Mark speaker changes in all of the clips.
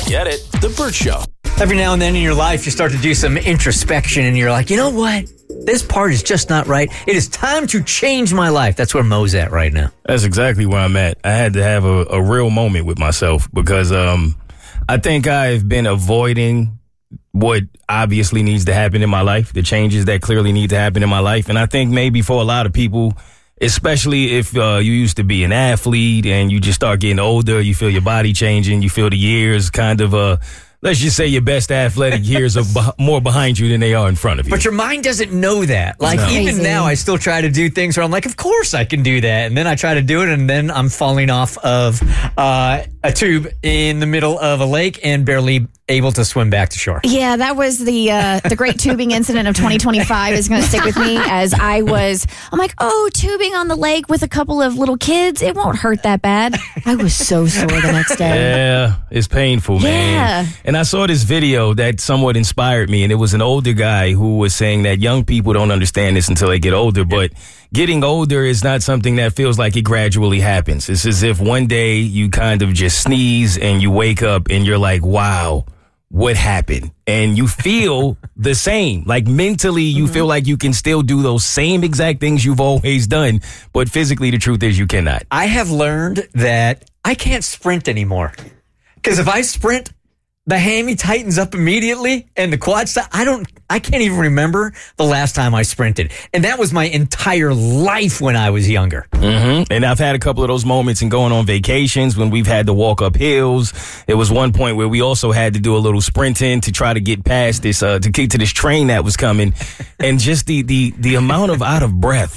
Speaker 1: Get it? The Burt Show.
Speaker 2: Every now and then in your life, you start to do some introspection and you're like, you know what? This part is just not right. It is time to change my life. That's where Mo's at right now.
Speaker 3: That's exactly where I'm at. I had to have a real moment with myself because I think I've been avoiding what obviously needs to happen in my life, the changes that clearly need to happen in my life. And I think maybe for a lot of people, especially if you used to be an athlete and you just start getting older, you feel your body changing, you feel the years kind of let's just say your best athletic years are more behind you than they are in front of you.
Speaker 2: But your mind doesn't know that. Like, even now, I still try to do things where I'm like, of course I can do that. And then I try to do it, and then I'm falling off of a tube in the middle of a lake and barely able to swim back to shore.
Speaker 4: Yeah, that was the great tubing incident of 2025 is going to stick with me as I'm like, tubing on the lake with a couple of little kids, it won't hurt that bad. I was so sore the next day.
Speaker 3: Yeah, it's painful, man.
Speaker 4: Yeah.
Speaker 3: And I saw this video that somewhat inspired me, and it was an older guy who was saying that young people don't understand this until they get older, but getting older is not something that feels like it gradually happens. It's as if one day you kind of just sneeze and you wake up and you're like, wow, what happened? And you feel the same. Like mentally, you feel like you can still do those same exact things you've always done, but physically the truth is you cannot.
Speaker 2: I have learned that I can't sprint anymore. Because if I sprint, the hammy tightens up immediately and the quad I can't even remember the last time I sprinted. And that was my entire life when I was younger.
Speaker 3: Mm-hmm. And I've had a couple of those moments in going on vacations when we've had to walk up hills. There was one point where we also had to do a little sprinting to try to get past this, to get to this train that was coming. And just the amount of out of breath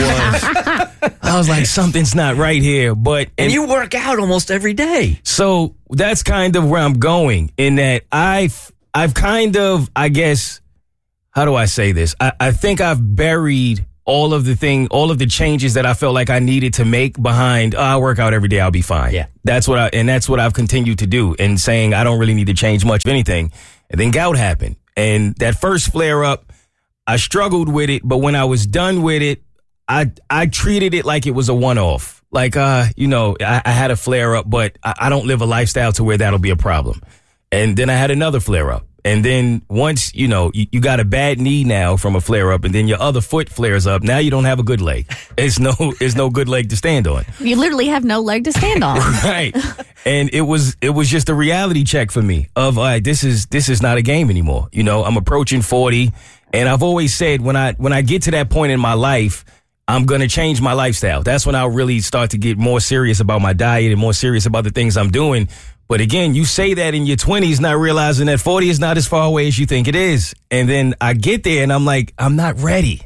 Speaker 3: that I was like, something's not right here. And
Speaker 2: you work out almost every day.
Speaker 3: So that's kind of where I'm going in that I've kind of, I guess, how do I say this? I think I've buried all of the changes that I felt like I needed to make behind, I work out every day, I'll be fine.
Speaker 2: Yeah.
Speaker 3: That's what I've continued to do and saying I don't really need to change much of anything. And then gout happened. And that first flare up, I struggled with it, but when I was done with it, I treated it like it was a one-off. Like, I had a flare up, but I don't live a lifestyle to where that'll be a problem. And then I had another flare up. And then once, you got a bad knee now from a flare up and then your other foot flares up. Now you don't have a good leg. It's no good leg to stand on.
Speaker 4: You literally have no leg to stand on.
Speaker 3: Right. And it was just a reality check for me of, this is not a game anymore. I'm approaching 40 and I've always said when I get to that point in my life, I'm going to change my lifestyle. That's when I'll really start to get more serious about my diet and more serious about the things I'm doing. But again, you say that in your 20s, not realizing that 40 is not as far away as you think it is. And then I get there and I'm like, I'm not ready.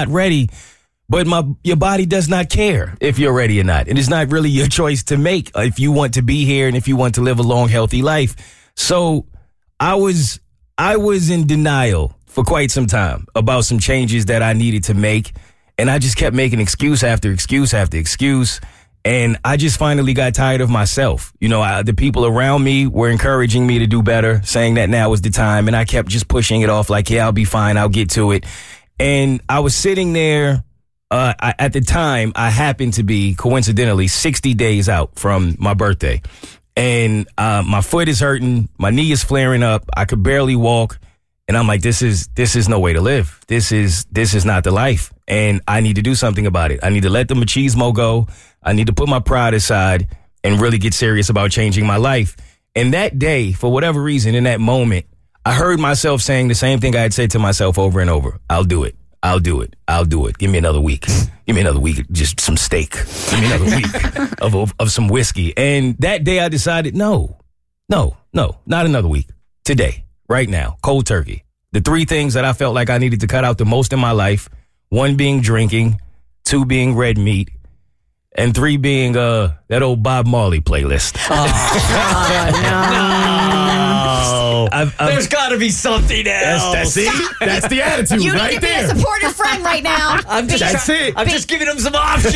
Speaker 3: But your body does not care if you're ready or not. And it's not really your choice to make if you want to be here and if you want to live a long, healthy life. So I was in denial for quite some time about some changes that I needed to make. And I just kept making excuse after excuse after excuse. And I just finally got tired of myself. The people around me were encouraging me to do better, saying that now was the time. And I kept just pushing it off like, yeah, I'll be fine. I'll get to it. And I was sitting there. At the time, I happened to be coincidentally 60 days out from my birthday. And my foot is hurting. My knee is flaring up. I could barely walk. And I'm like, this is no way to live. This is not the life. And I need to do something about it. I need to let the machismo go. I need to put my pride aside and really get serious about changing my life. And that day, for whatever reason, in that moment, I heard myself saying the same thing I had said to myself over and over. I'll do it. I'll do it. I'll do it. Give me another week. Give me another week. Just some steak. Give me another week of some whiskey. And that day I decided, no, not another week. Today, right now, cold turkey. The three things that I felt like I needed to cut out the most in my life, 1 being drinking, 2 being red meat, and 3 being that old Bob Marley playlist.
Speaker 2: There's got to be something else.
Speaker 3: That's the attitude
Speaker 4: you
Speaker 3: right
Speaker 4: need to
Speaker 3: there.
Speaker 4: be a supportive friend right now.
Speaker 2: I'm just giving him some options.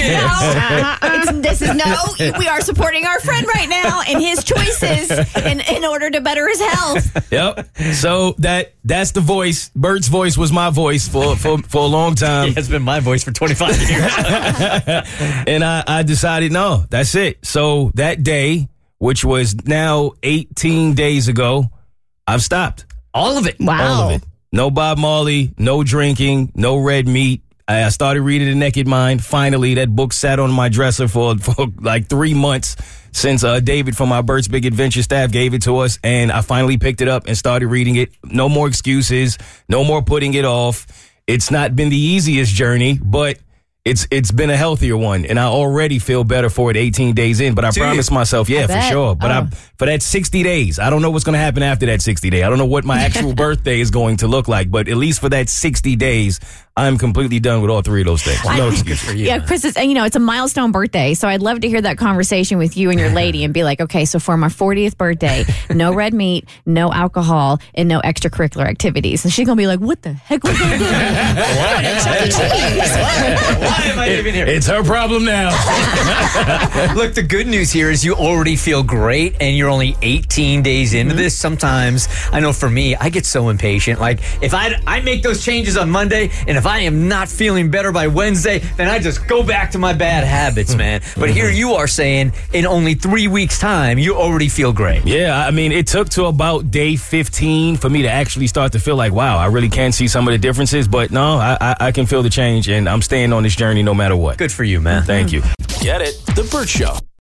Speaker 4: We are supporting our friend right now and his choices in order to better his health.
Speaker 3: Yep. So that's the voice. Bert's voice was my voice for a long time.
Speaker 2: It has been my voice for 25 years.
Speaker 3: And I decided, no, that's it. So that day which was now 18 days ago, I've stopped.
Speaker 2: All of it.
Speaker 4: Wow.
Speaker 3: All of it. No Bob Marley, no drinking, no red meat. I started reading The Naked Mind. Finally, that book sat on my dresser for like 3 months since David from our Bert's Big Adventure staff gave it to us. And I finally picked it up and started reading it. No more excuses. No more putting it off. It's not been the easiest journey, but it's been a healthier one, and I already feel better for it 18 days in. But I promised myself, for
Speaker 4: bet.
Speaker 3: sure. But for that 60 days, I don't know what's going to happen after that 60 day. I don't know what my actual birthday is going to look like, but at least for that 60 days, I'm completely done with all three of those things. No excuse for you.
Speaker 4: Yeah, Chris, it's a milestone birthday, so I'd love to hear that conversation with you and your lady and be like, okay, so for my 40th birthday, no red meat, no alcohol, and no extracurricular activities. And she's going to be like, what the heck was going on?
Speaker 2: Why am I even here?
Speaker 3: It's her problem now.
Speaker 2: Look, the good news here is you already feel great and you're only 18 days into this. Sometimes, I know for me, I get so impatient. Like, if I make those changes on Monday, and if I am not feeling better by Wednesday, then I just go back to my bad habits, man. But here you are saying in only 3 weeks' time, you already feel great.
Speaker 3: Yeah, I mean, it took to about day 15 for me to actually start to feel like, wow, I really can see some of the differences. But no, I can feel the change, and I'm staying on this journey no matter what.
Speaker 2: Good for you, man.
Speaker 3: Thank you.
Speaker 1: Get it? The Bert Show.